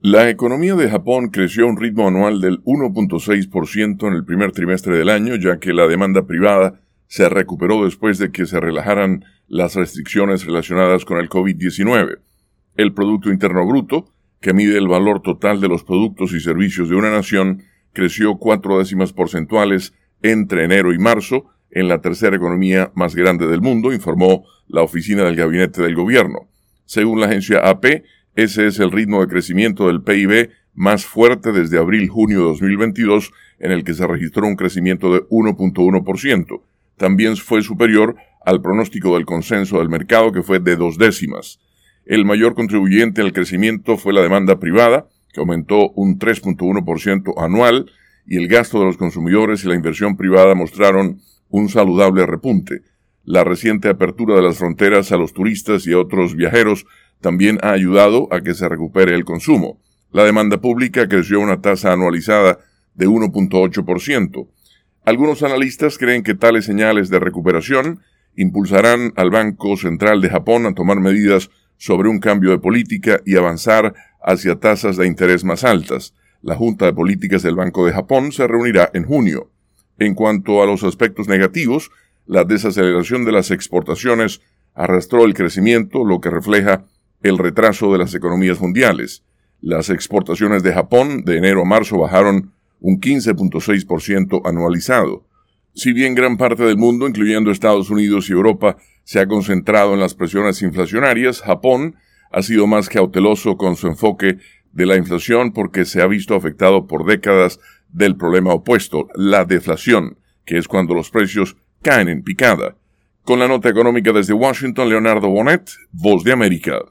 La economía de Japón creció a un ritmo anual del 1.6% en el primer trimestre del año, ya que la demanda privada se recuperó después de que se relajaran las restricciones relacionadas con el COVID-19. El Producto Interno Bruto, que mide el valor total de los productos y servicios de una nación, creció 4 décimas porcentuales entre enero y marzo en la tercera economía más grande del mundo, informó la Oficina del Gabinete del Gobierno. Según la agencia AP, ese es el ritmo de crecimiento del PIB más fuerte desde abril-junio de 2022, en el que se registró un crecimiento de 1.1%. También fue superior al pronóstico del consenso del mercado, que fue de 2 décimas. El mayor contribuyente al crecimiento fue la demanda privada, que aumentó un 3.1% anual, y el gasto de los consumidores y la inversión privada mostraron un saludable repunte. La reciente apertura de las fronteras a los turistas y a otros viajeros también ha ayudado a que se recupere el consumo. La demanda pública creció a una tasa anualizada de 1.8%. Algunos analistas creen que tales señales de recuperación impulsarán al Banco Central de Japón a tomar medidas sobre un cambio de política y avanzar hacia tasas de interés más altas. La Junta de Políticas del Banco de Japón se reunirá en junio. En cuanto a los aspectos negativos, la desaceleración de las exportaciones arrastró el crecimiento, lo que refleja el retraso de las economías mundiales. Las exportaciones de Japón de enero a marzo bajaron un 15.6% anualizado. Si bien gran parte del mundo, incluyendo Estados Unidos y Europa, se ha concentrado en las presiones inflacionarias, Japón ha sido más cauteloso con su enfoque de la inflación porque se ha visto afectado por décadas del problema opuesto, la deflación, que es cuando los precios caen en picada. Con la nota económica desde Washington, Leonardo Bonet, Voz de América.